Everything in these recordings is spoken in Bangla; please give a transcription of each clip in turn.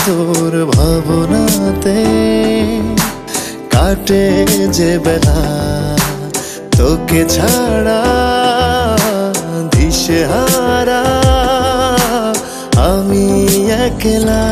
তোর ভাবনাতে কাটে যে বেলা, তোকে ছাড়া দিশেহারা আমি একলা।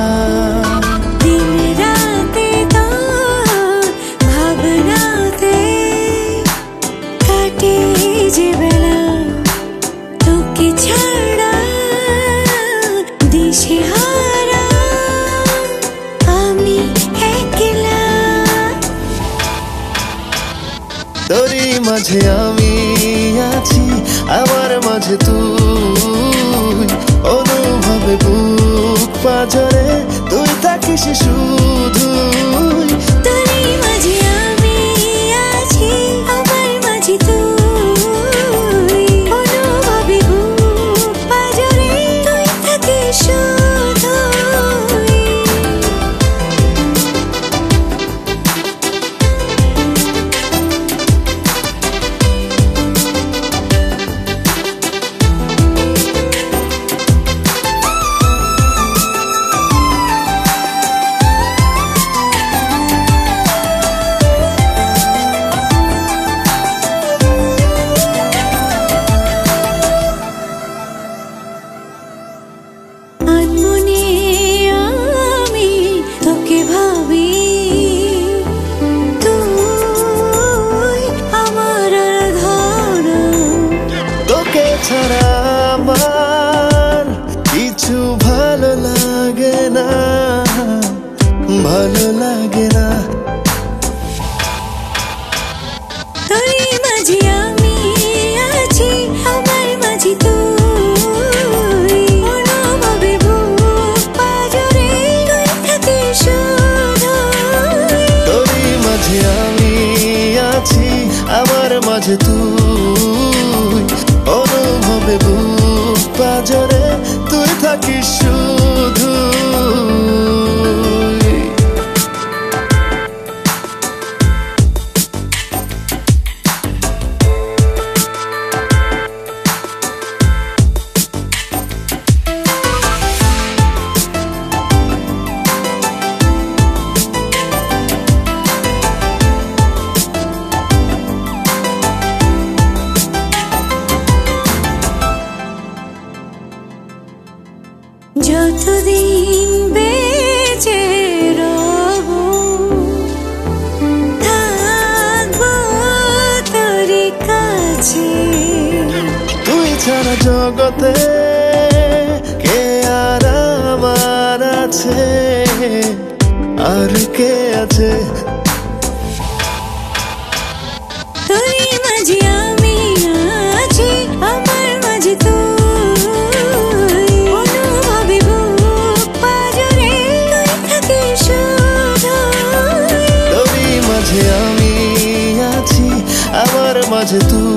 তোরই মাঝে আমি আছি, আমার মাঝে তুই, অনুভবে বুক পাজরে তুই থাকিস শুধুই। তোরই মাঝে আমি আছি, আমার মাঝে তুই, অনুভবে বুক পাজরে তুই থাকিস শুধুই। ছাড়া আমার কিছু ভালো লাগে না, ভালো লাগে না। তোরই মাঝে আমি আছি, আমার মাঝে তুই, অনুভবে বুক পাজরে তুই থাকিস শুধুই। তোরই মাঝে আমি আছি, আমার মাঝে তুই, অনুভবে বুক পাজরে তুই থাকিস শুধু। যতদিন বেঁচে রব থাকবো তোরই কাছে। তুই ছাড়া জগতে কে আর আমার আছে, আর কে আছে? তোরই মাঝে আমি আছি, আমার মাঝে তুই, অনুভবে বুক পাজরে তুই থাকিস শুধুই। তোরই মাঝে আমি আছি, আমার মাঝে তুই।